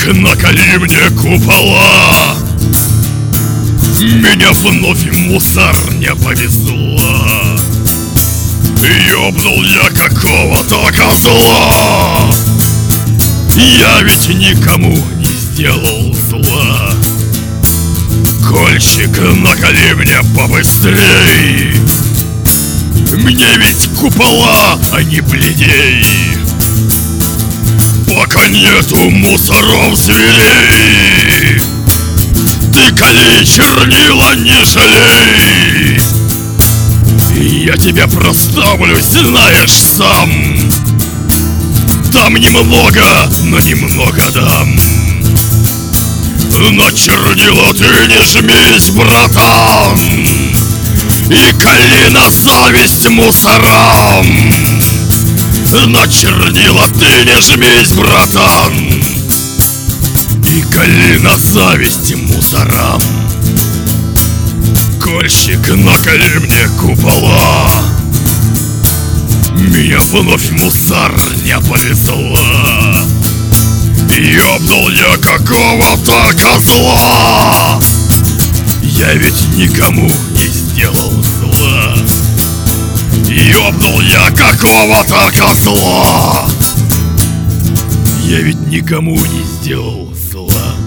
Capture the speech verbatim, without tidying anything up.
наколи мне купола. Меня вновь мусорня повезла. Ёбнул я какого-то козла. Я ведь никому не сделал зла. Кольчик, наколи мне побыстрей. Мне ведь купола, а не бледей. Пока нету мусоров зверей, ты коли чернила не жалей. Я тебя проставлю, знаешь сам. Дам немного, но немного дам. На чернила ты не жмись, братан, и коли на зависть мусорам. На чернила ты не жмись, братан, и коли на зависть мусорам. Кольщик, наколи мне купола. Меня вновь мусорня повезла. Ёбнул я какого-то козла. Я ведь никому не сделал зла. Ёбнул я какого-то козла. Я ведь никому не сделал зла.